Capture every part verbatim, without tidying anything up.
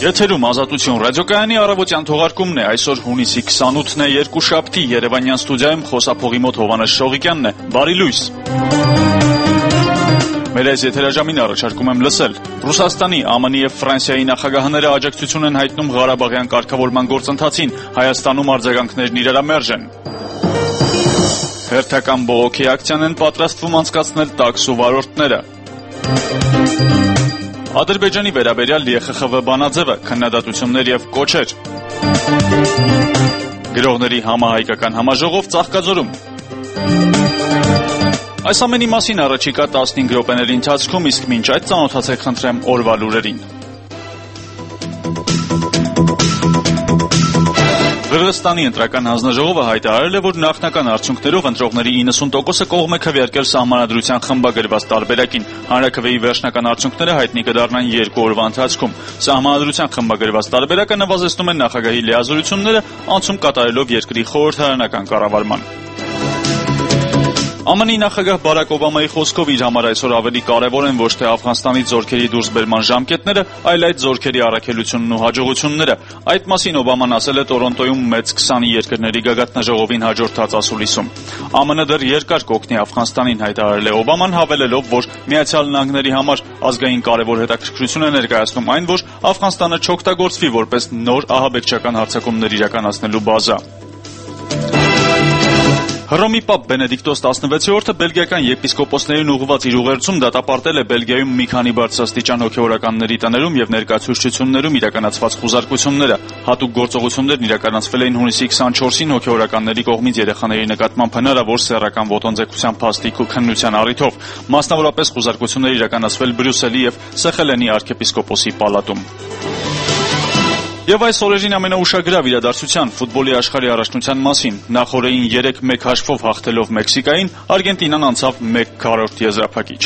Եթերում Ազատություն ռադիոկայանի առավոտյան թողարկումն է, այսօր հունիսի քսանութն է, երկուշաբթի, Երևանյան ստուդիայում խոսափողի մոտ Հովհաննես Շողիկյանն է, բարի լույս։ Մեր այս եթերաժամին առաջարկում եմ լսել. Ռուսաստանի, Է Մ Ն-ի և Ֆրանսիայի նախագահները աջակցություն են հայտնում Ղարաբաղյան կարգավորման գործընթացին, Հայաստանում արձագանքներն իրարամերժ են։ Հերթական բողոքի ակցիան են պատրաստվում անցկացնել տաքսու վարորդները։ Ադրբեջանի վերաբերյալ Ե Խ Խ V բանաձևը, քննադատություններ և կոչեր։ Գրողների համահայկական համաժողով Ծաղկաձորում։ Այս ամենի մասին առաջիկա տասնհինգ րոպեների ընթացքում, իսկ մինչ այդ ծանոթացեք խնդրեմ օրվա լուրերին։ Qırğızstani ընտրական հանձնաժողովը հայտարարել է, որ նախնական արդյունքներով ընտրողների իննսուն տոկոսը կողմ է քվեարկել սահմանադրության խմբագրված տարբերակին։ Հանրաքվեի վերջնական արդյունքները հայտնի կդառնան երկու օրվա ընթացքում։ Սահմանադրության խմբագրված տարբերակը նվազեցնում է նախագահի լիազորությունները, անցում կատարելով երկրի խորհրդարանական կառավարման։ Է Մ Ն-ի նախագահ Բարակ Օբամայի խոսքով իր համար այսօր ավելի կարևոր են ոչ թե Աֆղանստանից զորքերի դուրսբերման ժամկետները, այլ այդ զորքերի առաքելությունն ու հաջողությունները։ Այդ մասին Օբաման ասել է Տորոնտոյում մեծ քսան երկրների գագաթնաժողովին հաջորդած ասուլիսում։ Է Մ Ն դեռ երկար կօգնի Աֆղանստանին, հայտարարել է Օբաման, հավելելով, որ Միացյալ Նահանգների համար ազգային կարևոր հետաքրքրություն է ներկայացնում այն, որ Աֆղանստանը չօգտագործվի որպես նոր ահաբեկչական հարձակումներ իրականացնելու բազա։ Հռոմի պապ Բենեդիկտոս տասնվեցերորդը բելգիական եպիսկոպոսներին ուղղված իր ուղերձում դատապարտել է Բելգիայում մի քանի բարձրաստիճան հոգևորականների տներում և ներկայացուցչություններում իրականացված խուզարկությունները։ Հատուկ գործողություններն իրականացվել էին հունիսի քսանչորսին հոգևորականների կողմից երեխաների նկատմամբ հնարավոր սեռական ոտնձգության փաստիկ ու քննության առիթով։ Մասնավորապես խուզարկություններ իրականացվել Բրյուսելի և Սեխելենի arczepiskopos-ի պալատում։ Եվ այս օրերին ամենաուշագրավ իրադարձության ֆուտբոլի աշխարհի առաջնության մասին։ Նախօրեին երեք մեկ հաշվով հաղթելով Մեքսիկային, Արգենտինան անցավ մեկ քառորդ եզրափակիչ։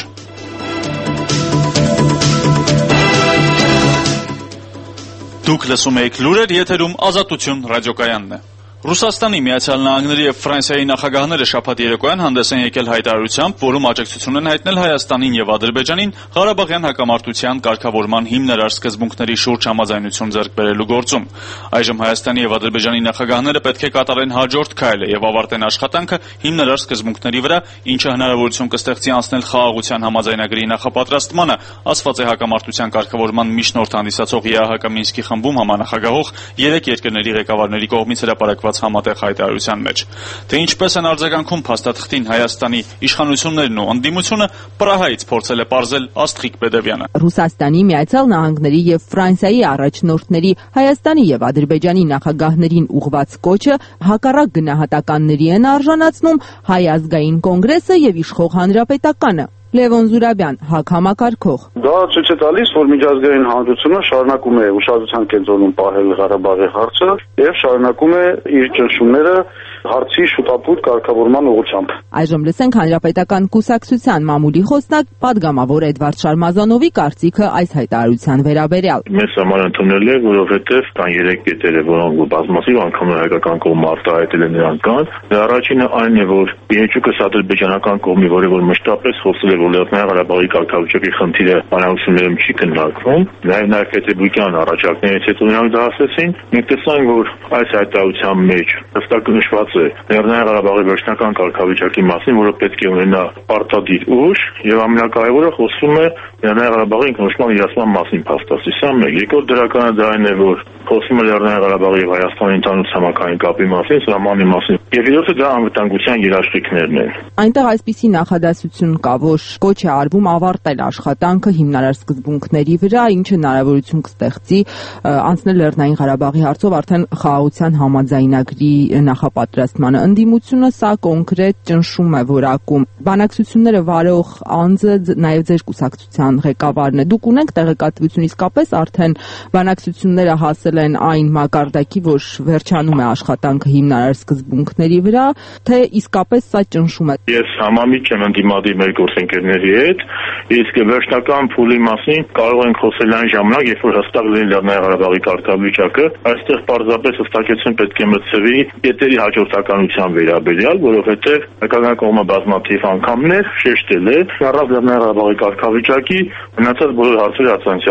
Դուք լսում եք լուրեր, եթերում Ազատություն ռադիոկայանն է։ Ռուսաստանի, Միացյալ Նահանգների և Ֆրանսիայի նախագահները շաբաթ երեկոյան հանդես են եկել հայտարարությամբ, որում աջակցություն են հայտնել Հայաստանին և Ադրբեջանին Ղարաբաղյան հակամարտության կարգավորման հիմնարար սկզբունքների շուրջ համաձայնություն ձեռք բերելու գործում։ Այժմ Հայաստանի և Ադրբեջանի նախագահները պետք է կատարեն հաջորդ քայլը և ավարտեն աշխատանքը հիմնարար սկզբունքների վրա, ինչը հնարավորություն կստեղծի անցնել խաղաղության համաձայնագրի նախապատրաստմանը, ասված է հակամարտության կարգավորման միջնորդ հանդիսացող Ե Ա Հ Կ Մինսկի խմբում համանախագահող երեք երկրների ղեկավարների կողմից հրապարակված համատեղ հայտարարության մեջ։ Թե ինչպես են արձագանքում փաստաթղթին Հայաստանի իշխանություններն ու ընդդիմությունը, Պրահայից փորձել է պարզել Աստղիկ Բեդևյանը։ Ռուսաստանի, Միացյալ Նահանգների և Ֆրանսիայի առաջնորդների Հայաստանի և Ադրբեջանի նախագահներին ուղղված կոչը հակառակ գնահատականների են արժանացնում Հայ ազգային կոնգրեսը և իշխող Հանրապետականը։ Լևոն Զուրաբյան, ՀԱԿ համակարգող։ Դա ցույց է տալիս, որ միջազգային հանրությունը շարունակում է ուշադրության կենտրոնում պահել Ղարաբաղի հարցը եւ շարունակում է իր ճնշումները հարցի շուտապույտ կարգավորման ուղղությամբ։ Այժմ լսենք Հանրապետական կուսակցության մամուլի խոսնակ պատգամավոր Էդվարդ Շարմազանովի կարծիքը այս հայտարարության վերաբերյալ։ Մեզ համար ընդունել է, որովհետեւ կան երեք կետեր, որոնք բազմասիվ անգամ հայկական կողմը արտահայտել է նրանք կան։ Դա առաջինը այն է, որ Պիեչուկը ադրբեջանական կողմի, որը որ մշտապես խոսել է, որ Լեռնային Ղարաբաղի կարգավիճակի խնդիրը բանակցություններում չի քննարկվում, նաև նաև Պետրբուկյան առաջարկներից հետո նրանք դա ասեցին։ Մենք տեսանք, որ այս հայտարարության մեջ հստակ նշված է Լեռնային Ղարաբաղի վերջնական կարգավիճակի մասին, որը պետք է ունենա պարտադիր ուժ, եւ ամենակարևորը խոսվում է Լեռնային Ղարաբաղի ինքնորոշման իրացման մասին փաստացի։ Սա մեկ։ Երկրորդ դրականը դա այն է, որ խոսում է Լեռնային Ղարաբաղի եւ Հայաստանի ընդհանուր ցամաքային կապի մասին, սահմանի մասին։ Եվ երրորդը դա անվտանգության երաշխիքներն են։ Այնտեղ այսպիսի նախադասություն կա, որ կոչ է արվում ավարտել աշխատանքը հիմնարար սկզբունքների վրա, ինչը հնարավորություն կստեղծի անցնել Լեռնային Ղարաբաղի հարցով արդեն խաղաղության համաձայնագրի նախապատրաստմանը։ Ընդդիմությունը սա կոնկրետ ճնշում է որակում։ Բանակցությունները վարող անձը նաև ձեր կուսակցության ղեկավարն է։ Դուք ունեք տեղեկատվություն, իսկապես արդեն բանակցությունները հասել են այն մակարդակի, որ վերջանում է աշխատանքը հիմնարար սկզբունքների վրա, թե իսկապես սա ճնշում է։ Ես համամիջ եմ ընդդիմադիր մեր գործընկերների հետ, իսկ վերջնական փուլի մասին կարող ենք խոսել այն ժամանակ, երբ որ հստակ լինի Լեռնային Ղարաբաղի կարգավիճակը, այստեղ պարզապես հստակեցում պետք է մտցվի կետերի հաջորդականության վերաբերյալ, որովհետև հայկական կողմը բազմաթիվ անգամներ շեշտել է, առանց Լեռնային Ղարաբաղի կարգավիճակի մնացած բոլոր հարցերը հացանցյալ են։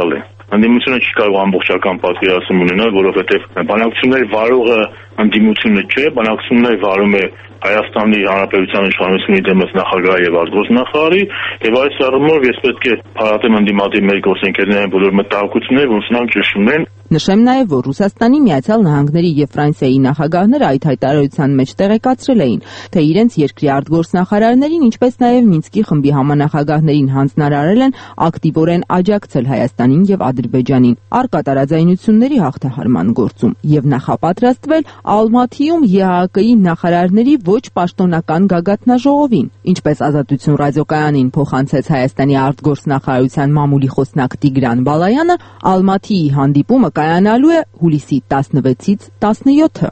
ընդդիմությունը չի կարող ամբողջական պատկերացում ունենալ, որովհետև բանակցությունների վարողը ընդդիմությունը չէ, բանակցությունները վարում է Հայաստանի Հանրապետության իշխանությունների դեմս նախագահի եւ արտգործնախարարի, եւ այս առումով ես պետք է փառատեմ ընդդիմադիր մեր գործընկերներին բոլոր մտահոգությունները, որ սրանք ճշտում են։ Նշեմ նաև, որ Ռուսաստանի, Միացյալ Նահանգների եւ Ֆրանսիայի նախագահները այդ հայտարարության մեջ տեղեկացրել էին, թե իրենց երկրի արտգործնախարարներին, ինչպես նաև Մինսկի խմբի համանախագահներին հանձնարարել են ակտիվորեն աջակցել Հայաստանին եւ Ադրբեջանին առկա տարաձայնությունների հաղթահարման գործում եւ նախապատրաստվել Ալմաթիում Է Հ Կ-ի նախարարների ոչ պաշտոնական գագաթնաժողովին, ինչպես Ազատություն ռադիոկայանին փոխանցեց Հայաստանի արտգործնախարարության մամուլի խոսնակ Տիգրան Բալայանը, Ալմաթիի հանդիպումը կայանալու է հուլիսի տասնվեցից տասնյոթը։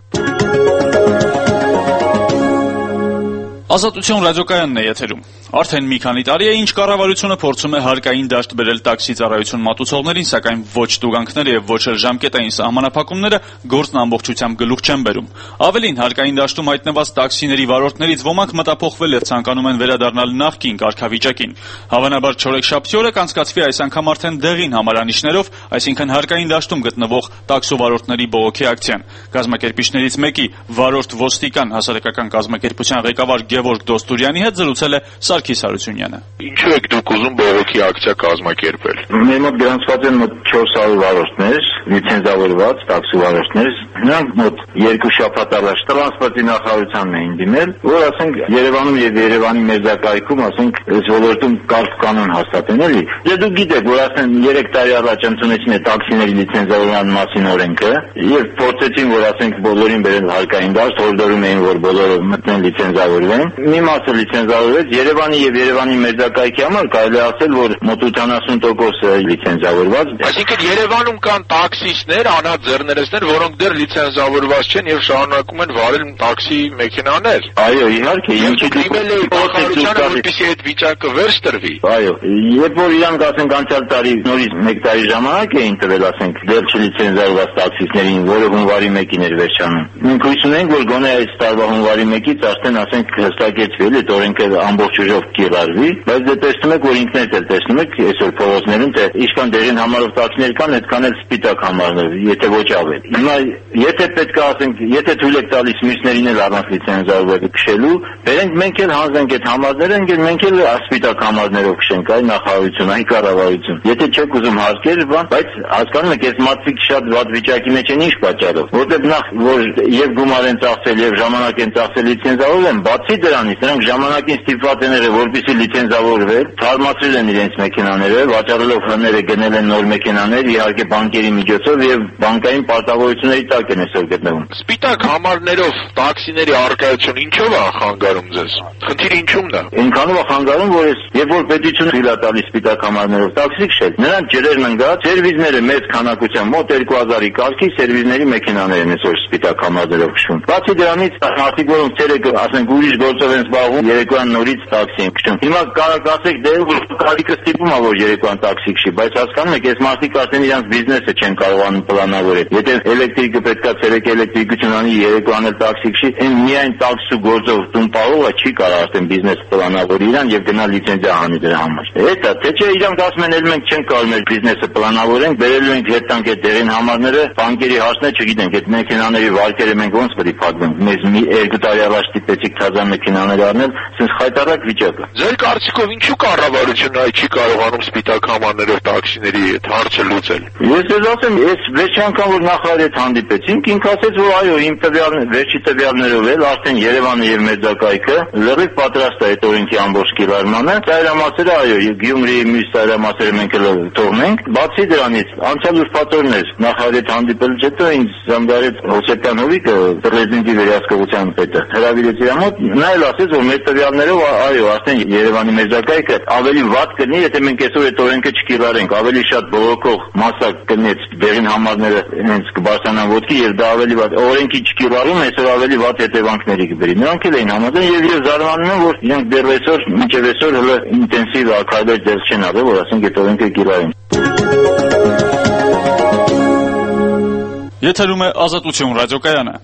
Ազատություն ռադիոկայանն է եթերում։ Արդեն մի քանի տարի է, ինչ կառավարությունը փորձում է հարկային դաշտ բերել տաքսի ծառայություն մատուցողներին, սակայն ոչ տուգանքները եւ ոչ էլ ժամկետային սահմանափակումները գործն ամբողջությամբ գլուխ չեն բերում։ Ավելին, հարկային դաշտում հայտնված տաքսիների վարորդներից ոմանք մտափոխվել եւ ցանկանում են վերադառնալ նախկին կարգավիճակին։ Հավանաբար չորեքշաբթի օրը կանցկացվի այս անգամ արդեն դեղին համարանիշներով, այսինքն հարկային դաշտում գտնվող տաքսովարորդների բողոքի ակցիան։ Կազմակերպիչներից մեկի վարորդ ոստիկան հասարակական կազմակերպության ղեկավար Գևորգ Դոստուրյանի հետ զրուցել է Սարգիս Հարությունյանը։ Ինչու եք դուք ուզում բողոքի ակցիա կազմակերպել։ Մեր մոտ գրանցված են մոտ չորս հարյուր վարորդներ, լիցենզավորված տաքսի վարորդներ, նրանք մոտ երկու շաբաթ առաջ տրանսպորտի նախարարությանն էին դիմել, որ ասենք Երևանում եւ Երևանի մերձակայքում, ասենք, այս ոլորտում կարգ կանոն հաստատեն, էլի։ Դե դուք գիտեք, որ ասեն երեք տարի առաջ ընդունեցին է տաքսիների լիցենզավորման մասին օրենքը, եւ փորձեցին, որ ասենք բոլորին բերեն հարկային դաշտ, հորդորում էին, որ բոլորը մտնեն լիցենզավորվեն։ Մի մասը լիցենզավորվեց, Երևանի եւ Երևանի մերձակայքի համար կարելի ասել, որ մոտ ութանասուն տոկոս լիցենզավորված։ Այսինքն Երևանում կան տաքսիստներ, անաձեռներներ, որոնք դեռ լիցենզավորված չեն եւ շարունակում են վարել տաքսի մեքենաներ։ Այո, իհարկե, ինչի դիմել է նախարարությանը, որպեսզի այդ վիճակը վերջ տրվի։ Այո, երբ որ իրանք ասենք անցյալ տարի նորից մեկ տարի ժամանակ էին տվել, ասենք, դեռ չլիցենզավորված տաքսիստերին, որը հունվարի մեկին էր վերջանում։ Մենք հույս ունենք, որ գոնե այս տարվա հունվարի մեկից արդեն ասենք հստակեցվի, այդ օրենքը ամբողջ ուժով կիրառվի, բայց դե տեսնում եք, որ ինքներդ էլ տեսնում եք այսօր փողոցներում, թե ինչքան դերին համարով տաքսիներ կան, այդքան էլ սպիտակ համարներ, եթե ոչ ավել։ Հիմա եթե պետք է ասենք, եթե թույլ եք տալիս մյուսներին էլ առանց լիցենզավորվելու քշելու, բերենք մենք էլ հանձնենք այդ համարները, ընկեր մենք էլ սպիտակ համարներով քշենք, այ նախարարություն, այ կառավարություն։ Եթե չեք ուզում հարկեր, բան, բայց հասկանում եք, այս մարդիկ շատ վատ վիճակի մեջ են, ինչ պատճառով։ Որտեղ նախ որ եւ գումար են ծախսել եւ ժամանակ են ծախսել լիցենզավորել են, բացի դրանից նրանք ժամանակին ստիպված են եղել, որպեսզի լիցենզավորվել, թարմացրել են իրենց մեքենաները, վաճառելով հները գնել են նոր մեքենաներ, իհարկե բանկերի միջոցով եւ բանկային պարտավորությունների տակ են այսօր գտնվում։ Սպիտակ համարներով տաքսիների առկայություն ինչով է խանգարում ձեզ։ Խնդիրը ինչումն է։ Այնքանով է խանգարում, որ ես երբ որ պետությունը թույլ է տալիս սպիտակ համարներով տաքսի քշել, նրանց ջրերն ընկած, սերվիզները մեծ քանակությամբ, մոտ երկու հազարի կարգի սերվիզների մեքենաներ են այսօր սպիտակ համարներով քշում։ Բացի դրանից, մարդիկ որոնք ցերեկը, ասենք, ուրիշ գործով են զբաղվում, երեկոյան նորից տաքսի են քշում։ Հիմա կարող ասեք, դե կարիքը ստիպում է, որ երեկոյան տաքսի քշի, բայց հասկանում եք, այս մարդիկ արդեն իրենց բիզնեսը չեն կարողանում պլանավորել։ Եթե էլեկտրիկը պետքա ցերեկ էլեկտրիկություն անի, երեկոյան էլ տաքսի քշի, այն միայն տաքսու գործով տուն պահողը չի կարող արդեն բիզնես պլանավորի իրան եւ գնա լիցենզիա անի դրա համար։ Հետո թե չէ իրանք ասում են, էլ մենք չենք կարող մեր բիզնեսը պլանավորենք, բերելու ենք հետանք այդ դերին համարները, բանկերի հասնե չգիտենք, այդ մեքենաների վարկերը մենք ոնց պետք է փակվենք։ Մեզ մի երկու տարի առաջ դիպեցիք թազա մեքենաներ առնել, sense խայտարակ վիճակը։ Ձեր կարծիքով ինչու կառավարությունը այդ չի կարողանում սպիտակ համարներով տաքսիների այդ հարցը լուծել։ Ես ես ասեմ, այս վերջի անգամ որ նախարարի հետ հանդիպեցինք, ինքը ասեց, որ այո, իմ տվյալները, վերջի տվյալներով էլ արդեն Երևանը եւ մերձակայքը լրիվ պատրաստ է այդ օրենքի ամբողջ կիրառմանը։ Ծայրամասերը այո, Գյումրիի մյուս ծայրամասերը մենք էլ թողնենք։ Բացի դրանից, անցյալ ուրբաթօրն էր նախարարի հետ հանդիպելուց հետո ինձ զանգարեց Հոսեփյան Հովիկը, պրեզիդենտի վերահսկողության պետը։ Հրավիրեց իր մոտ, նա էլ ասեց, որ մեր տվյալներով այո, արդեն Երևանի մերձակայքը ավելի վատ կլինի, եթե մենք այսօր այդ օրենքը չկիրառենք, ավելի շատ բողոքող մասա կլինի դերին համարները հենց կբարձրանան ոտքի եւ դա ավելի վատ օրենքի չկիրառում այսօր ավելի վատ հետևանքների կբերի։ Նրանք էլ էին համաձայն եւ ես զարմանում եմ, որ իրենք դեռ այսօր մինչեւ այսօր հələ ինտենսիվ ակարդեր դեռ չեն արել, որ ասենք այդ օրենքը կիրառեն։ Եթերում է Ազատություն ռադիոկայանը։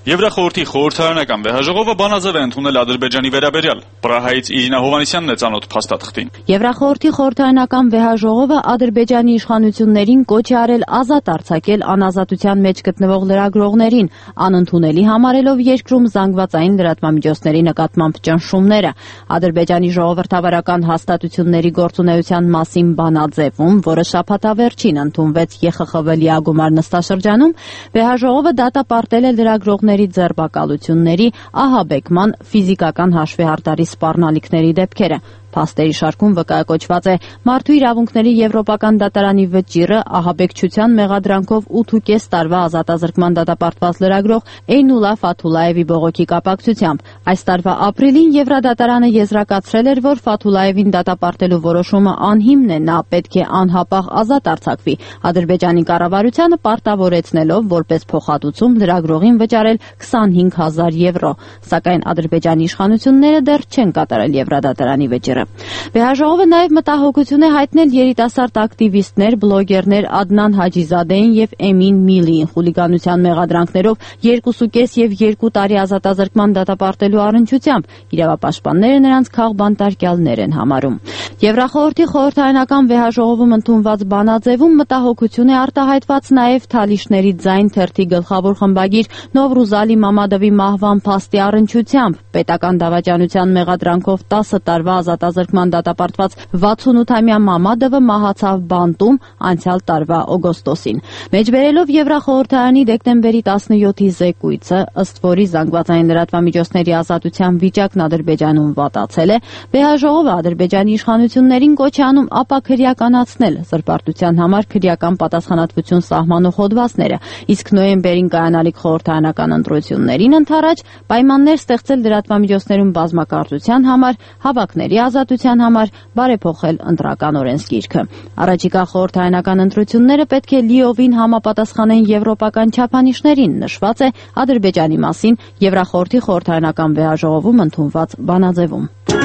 Եվրախորհրդի խորհրդարանական վեհաժողովը բանաձև է ընդունել Ադրբեջանի վերաբերյալ։ Պրահայից Իրինա Հովհաննիսյանն է ծանոթ փաստաթղթին։ Եվրախորհրդի խորհրդարանական վեհաժողովը Ադրբեջանի իշխանություններին կոչ է արել ազատ արձակել անազատության մեջ գտնվող լրագրողներին, անընդունելի համարելով երկրում զանգվածային լրատվամիջոցների նկատմամբ ճնշումները։ Ադրբեջանի ժողովրդավարական հաստատությունների գործունեության մասին բանաձևում, որը շաբաթավերջին ընդունվեց Ե Խ Խ V լիագումար նստաշրջանում, վեհաժողովը դատապարտել է լրագրողների ձերբակալությունների, ահաբեկման, ֆիզիկական հաշվեհարդարի սպառնալիքների դեպքերը։ Փաստերի շարքում վկայակոչված է Մարդու իրավունքների Եվրոպական դատարանի վճիռը ահաբեկչության մեղադրանքով ութ տարվա ազատազրկման դատապարտված լրագրող Էյնուլա Ֆաթուլաևի բողոքի կապակցությամբ։ Այս տարվա ապրիլին Եվրադատարանը եզրակացրել էր, որ Ֆաթուլաևին դատապարտելու որոշումը անհիմն է, նա պետք է անհապաղ ազատ արձակվի։ Ադրբեջանի կառավարությանը պարտավորեցնելով որպես փոխհատուցում լրագրողին վճարել քսանհինգ հազար եվրո, սակայն Ադրբեջանի իշխանությունները դեռ չեն կատարել Եվրադատարանի վճիռը։ Վեհաժողովը նաև մտահոգություն է հայտնել երիտասարդ ակտիվիստներ, բլոգերներ Ադնան Հաջիզադեին եւ Էմին Միլիին խուլիգանության մեղադրանքներով երկուսուկես եւ երկու տարի ազատազրկման դատապարտելու առնչությամբ։ Իրավապաշտպանները նրանց քաղբանտարկյալներ են համարում։ Եվրախորհրդի խորհրդարանական վեհաժողովում ընդունված բանաձևում մտահոգություն է արտահայտված նաև Թալիշների ձայն թերթի գլխավոր խմբագիր Նովրուզալի Մամադովի մահվան փաստի առնչությամբ։ Պետական դավաճանության մեղադրանքով տասը տարվա ազատազրկման դատապարտված վաթսունութամյա Մամադովը մահացավ բանտում անցյալ տարվա օգոստոսին։ Մեջբերելով Եվրախորհրդարանի դեկտեմբերի տասնյոթի զեկույցը, ըստ որի զանգվածային լրատվամիջոցների ազատության վիճակն Ադրբեջանում վատացել է, վեհաժողովը Ադրբեջանի իշխանություններին կոչ է անում ապաքրեականացնել զրպարտության համար քրեական պատասխանատվություն սահմանող հոդվածները, իսկ նոյեմբերին կայանալիք խորհրդարանական ընտրություններին ընդառաջ պայմաններ ստեղծել լրատվամիջոցներում բազմակարծության համար, հավաքների ազատության համար, բարեփոխել ընտրական օրենսգիրքը։ Առաջիկա խորհրդարանական ընտրությունները պետք է լիովին համապատասխանեն եվրոպական չափանիշներին, նշված է Ադրբեջանի մասին Եվրախորհրդի խորհրդարանական վեհաժողովում ընդունված բանաձևում։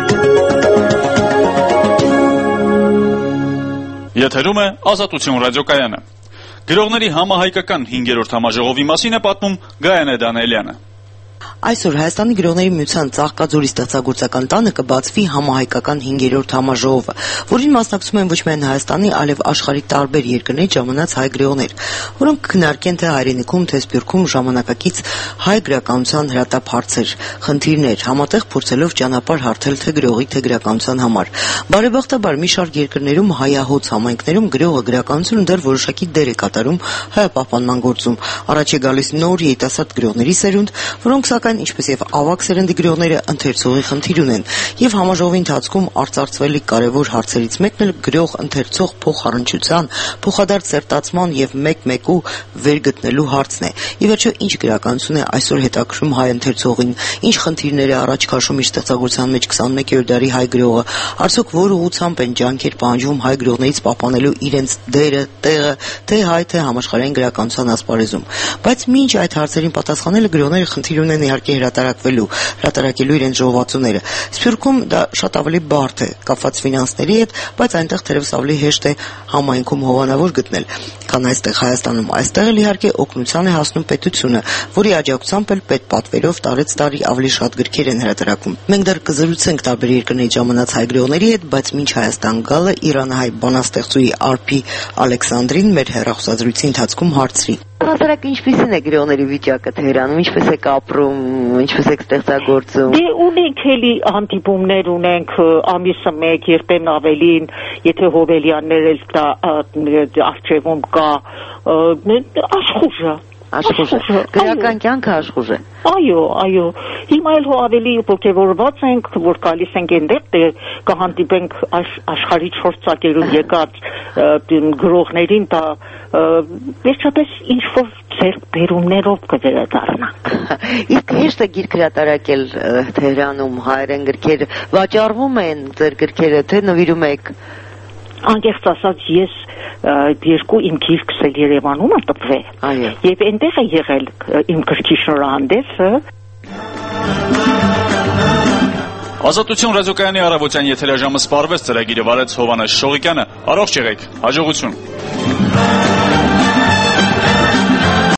Եթերում է Ազատություն ռադիոկայանը։ Գրողների համահայկական հինգերորդ համաժողովի մասին է պատմում Գայանե Դանիելյանը։ Այսօր Հայաստանի գրողների միության Ծաղկաձորի ստեղծագործական տանը կբացվի համահայկական հինգերորդ համաժողովը, որին մասնակցում են ոչ միայն Հայաստանի, այլև աշխարհի տարբեր երկրներից ժամանած հայ գրողներ, որոնք քննարկեն թե հայրենիքում, թե Սփյուռքում ժամանակակից հայ գրականության հրատապ հարցեր, խնդիրներ, համատեղ փորձելով ճանապարհ հարթել թե գրողի, թե գրականության համար։ Բարեբախտաբար մի շարք երկրներում հայահոց համայնքներում գրողը գրականությունը դեռ որոշակի դեր է կատարում հայապահպանման գործում։ Առաջ է գալիս նոր երիտասարդ գրողների սերունդ, որոնք սակայն ինչպես եւ ավագ սերնդի գրողները ընթերցողի խնդիր ունեն, եւ համաժողովի ընթացքում արծարծվելի կարևոր հարցերից մեկն էլ գրող-ընթերցող փոխառնչության, փոխադարձ սերտացման եւ մեկ-մեկու վերգտնելու հարցն է։ Ի վերջո, ինչ գրականություն է այսօր հետաքրում հայ ընթերցողին, ինչ խնդիրներ է առաջ քաշում իր ստեղծագործության մեջ քսանմեկերորդ դարի հայ գրողը, արդյոք որ ուղղությամբ են ջանքեր պահանջվում հայ գրողներից պահպանելու իրենց դերը, տեղը, թե հայ, թե համաշխարհային գրականության ասպարեզում։ Բայց մինչ այդ հարցերին պատասխանելը գրողները խնդիր ունեն իհարկե հրատարակվելու, հրատարակելու իրենց ժողովածուները։ Սփյուռքում դա շատ ավելի բարդ է, կապված ֆինանսների հետ, բայց այնտեղ թերևս ավելի հեշտ է համայնքում հովանավոր գտնել, քան այստեղ Հայաստանում։ Այստեղ էլ իհարկե օգնության է հասնում պետությունը, որի աջակցությամբ էլ պետպատվերով տարեց տարի ավելի շատ գրքեր են հրատարակում։ Մենք դեռ կզրուցենք տարբեր երկրների ժամանած հայ գրողների հետ, բայց մինչ Հայաստան գալը իրանահայ բանաստեղծուի Արփի Ալեքսանդրին մեր հեռախոսազրույցի ընթացքում հարցրի. Հասարակ ինչպիսին է գրողների վիճակը Թեհրանում, ինչպես եք ապրում, ինչպես եք ստեղծագործում։ Դե ունենք էլի հանդիպումներ ունենք ամիսը մեկ, երբեմն ավելին, եթե Հովելյաններ էլ դա արխիվում կա, աշխուժը Աշխուժ է։ Գրական կյանքը աշխուժ է։ Այո, այո։ Հիմա էլ հո ավելի ողջավորված ենք, որ գալիս ենք այնտեղ, կհանդիպենք աշխարհի չորս ծակերում եկած գրողներին, դա վերջապես ինչ-որ ձեռքբերումներով կվերադառնանք։ Իսկ հեշտ է գիրք հրատարակել Թեհրանում, հայերեն գրքեր վաճառվում են ձեր գրքերը, թե նվիրում եք։ Անկեղծ ասած, ես երկու իմ գիրքս էլ Երևանում է տպվել։ Եվ այնտեղ է եղել իմ գրքի շնորհանդեսը։ Ազատություն ռադիոկայանի առավոտյան եթերաժամը սպառվեց, ծրագիրը վարեց Հովհաննես Շողիկյանը։ Առողջ եղեք, հաջողություն։